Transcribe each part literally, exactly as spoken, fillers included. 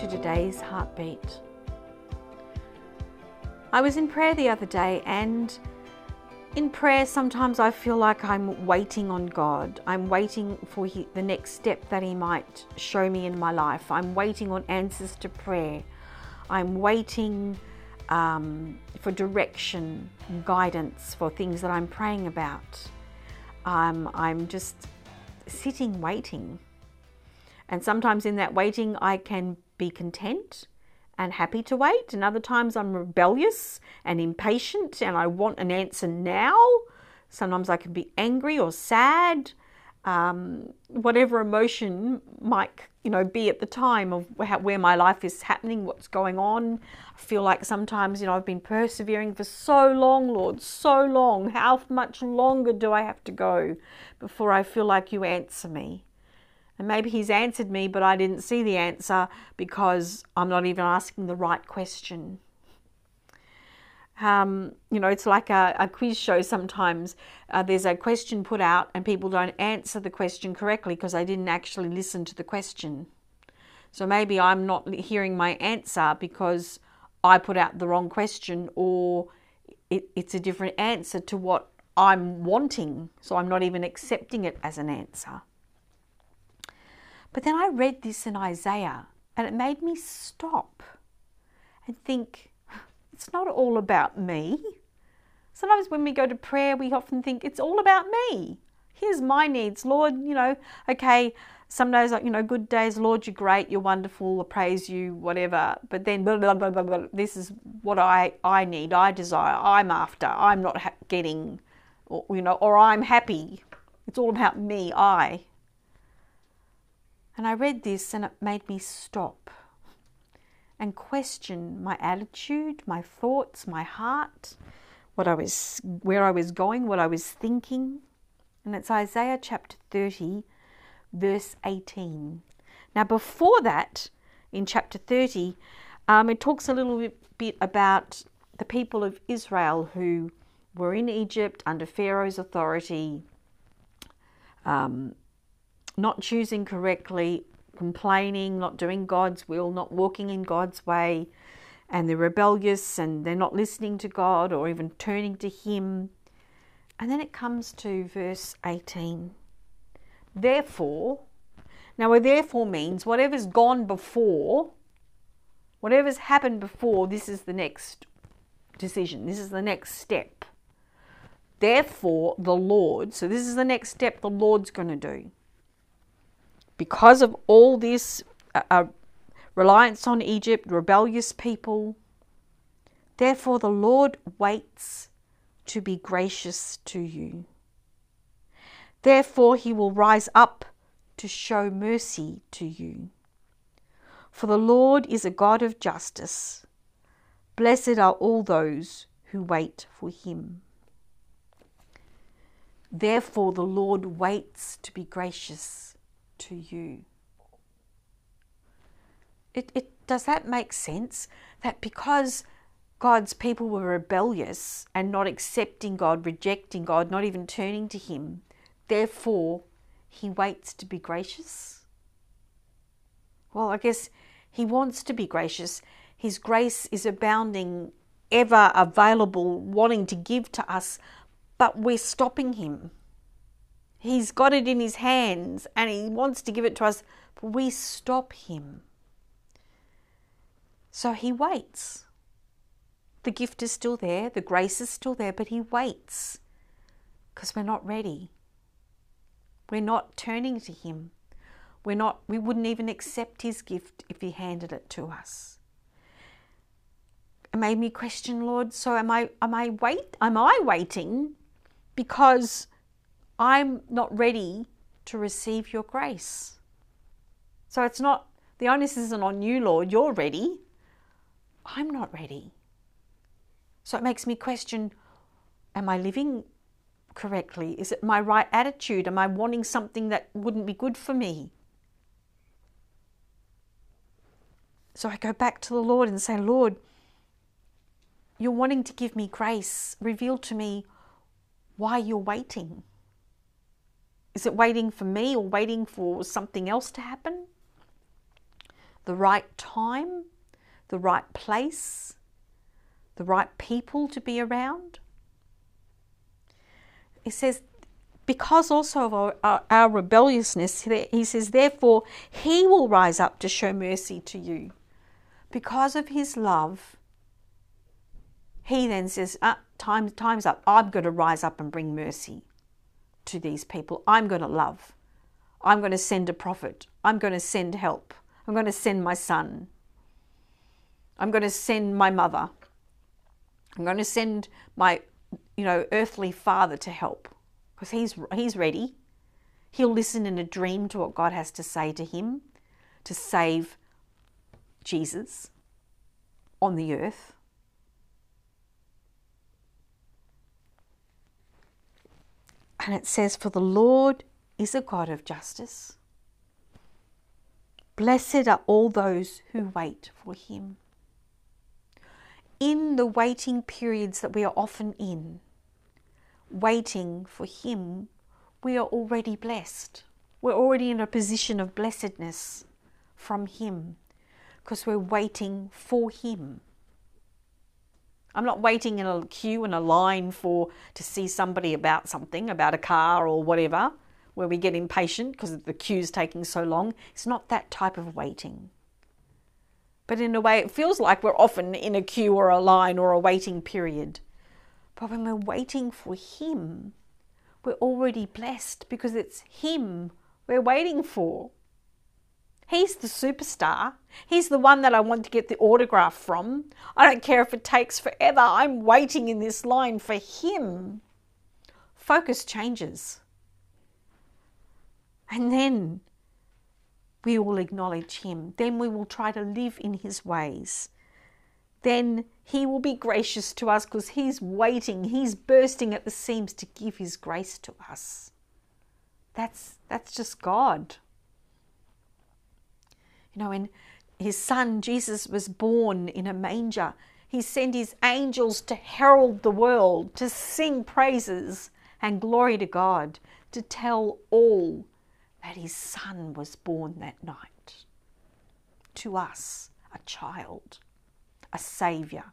to today's Heartbeat. I was in prayer the other day, and in prayer sometimes I feel like I'm waiting on God. I'm waiting for he, the next step that He might show me in my life. I'm waiting on answers to prayer. I'm waiting um, for direction and guidance for things that I'm praying about. Um, I'm just sitting waiting. And sometimes in that waiting I can be content and happy to wait, and other times I'm rebellious and impatient and I want an answer now. Sometimes I can be angry or sad, um, whatever emotion might you know be at the time of how, where my life is happening, what's going on. I feel like sometimes you know I've been persevering for so long, Lord, so long. How much longer do I have to go before I feel like you answer me? And maybe He's answered me, but I didn't see the answer because I'm not even asking the right question. Um, you know, it's like a, a quiz show sometimes. Uh, there's a question put out and people don't answer the question correctly because they didn't actually listen to the question. So maybe I'm not hearing my answer because I put out the wrong question, or it, it's a different answer to what I'm wanting. So I'm not even accepting it as an answer. But then I read this in Isaiah and it made me stop and think, it's not all about me. Sometimes when we go to prayer, we often think it's all about me. Here's my needs, Lord, you know, okay, some days, you know, good days, Lord, you're great, you're wonderful, I praise you, whatever. But then blah, blah, blah, blah, blah, this is what I, I need, I desire, I'm after, I'm not ha- getting, or, you know, or I'm happy. It's all about me, I. And I read this and it made me stop and question my attitude, my thoughts, my heart, what I was, where I was going, what I was thinking. And it's Isaiah chapter thirty, verse eighteen. Now before that, in chapter thirty, um, it talks a little bit about the people of Israel who were in Egypt under Pharaoh's authority, um, not choosing correctly, complaining, not doing God's will, not walking in God's way, and they're rebellious and they're not listening to God or even turning to Him. And then it comes to verse eighteen. Therefore, now a therefore means whatever's gone before, whatever's happened before, this is the next decision, this is the next step. Therefore, the Lord, so this is the next step the Lord's going to do. Because of all this uh, uh, reliance on Egypt, rebellious people, therefore the Lord waits to be gracious to you. Therefore He will rise up to show mercy to you. For the Lord is a God of justice. Blessed are all those who wait for Him. Therefore the Lord waits to be gracious to you. It, it does that make sense? That because God's people were rebellious and not accepting God, rejecting God, not even turning to Him, therefore He waits to be gracious? Well, I guess He wants to be gracious. His grace is abounding, ever available, wanting to give to us, but we're stopping Him. He's got it in His hands and He wants to give it to us, but we stop Him. So He waits. The gift is still there, the grace is still there, but He waits because we're not ready. We're not turning to Him. We're not, we wouldn't even accept His gift if He handed it to us. It made me question, Lord, so am I am I wait am I waiting because I'm not ready to receive your grace? So it's not, the onus isn't on you, Lord, you're ready. I'm not ready. So it makes me question, am I living correctly? Is it my right attitude? Am I wanting something that wouldn't be good for me? So I go back to the Lord and say, Lord, you're wanting to give me grace. Reveal to me why you're waiting. Is it waiting for me or waiting for something else to happen? the right time, the right place, the right people to be around. He says, because also of our, our, our rebelliousness, he says, therefore, he will rise up to show mercy to you. Because of his love, he then says, ah, time, time's up. I'm going to rise up and bring mercy to these people. I'm going to love. I'm going to send a prophet. I'm going to send help. I'm going to send my son. I'm going to send my mother. I'm going to send my, you know, earthly father to help, because he's, he's ready. He'll listen in a dream to what God has to say to him to save Jesus on the earth. And it says, for the Lord is a God of justice. Blessed are all those who wait for him. In the waiting periods that we are often in, waiting for him, we are already blessed. We're already in a position of blessedness from him because we're waiting for him. I'm not waiting in a queue and a line for to see somebody about something, about a car or whatever, where we get impatient because the queue's taking so long. It's not that type of waiting. But in a way, it feels like we're often in a queue or a line or a waiting period. But when we're waiting for him, we're already blessed because it's him we're waiting for. He's the superstar. He's the one that I want to get the autograph from. I don't care if it takes forever. I'm waiting in this line for him. Focus changes. And then we will acknowledge him. Then we will try to live in his ways. Then he will be gracious to us because he's waiting. He's bursting at the seams to give his grace to us. That's, that's just God. You know, when his son Jesus was born in a manger, he sent his angels to herald the world, to sing praises and glory to God, to tell all that his son was born that night. To us, a child, a saviour.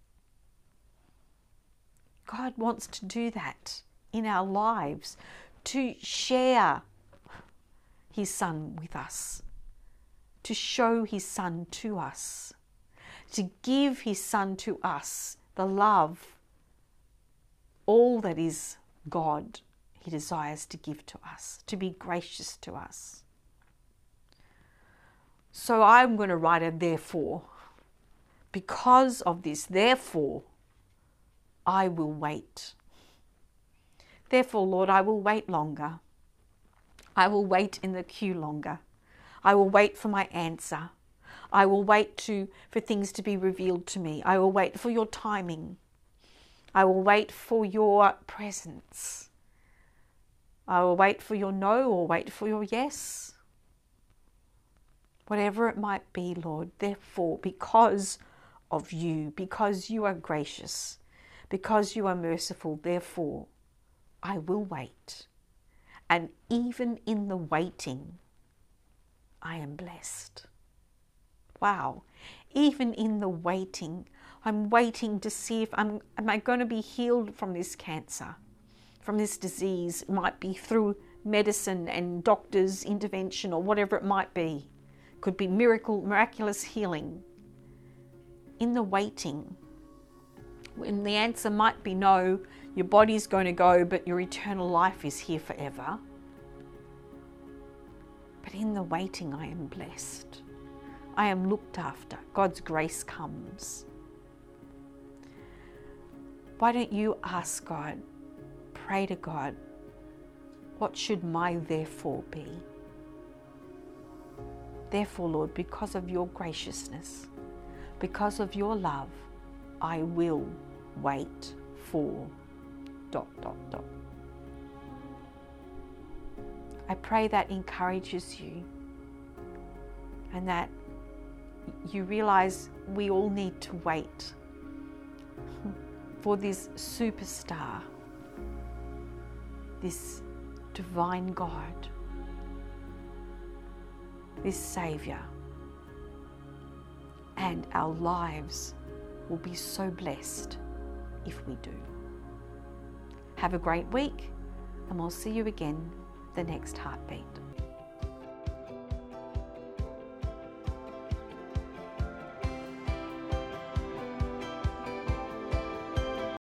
God wants to do that in our lives, to share his son with us, to show his son to us, to give his son to us, the love, all that is God, he desires to give to us, to be gracious to us. So I'm going to write a therefore. Because of this, therefore, I will wait. Therefore, Lord, I will wait longer. I will wait in the queue longer. I will wait for my answer. I will wait to, for things to be revealed to me. I will wait for your timing. I will wait for your presence. I will wait for your no or wait for your yes. Whatever it might be, Lord, therefore, because of you, because you are gracious, because you are merciful, therefore, I will wait. And even in the waiting, I am blessed. Wow. Even in the waiting, I'm waiting to see if I'm, am I going to be healed from this cancer, from this disease. It might be through medicine and doctors' intervention or whatever it might be. It could be miracle, miraculous healing. In the waiting, when the answer might be no, your body's going to go, but your eternal life is here forever. But in the waiting, I am blessed. I am looked after. God's grace comes. Why don't you ask God, pray to God, what should my therefore be? Therefore, Lord, because of your graciousness, because of your love, I will wait for dot, dot, dot. I pray that encourages you and that you realize we all need to wait for this superstar, this divine God, this Saviour and our lives will be so blessed if we do. Have a great week, and we'll see you again the next heartbeat.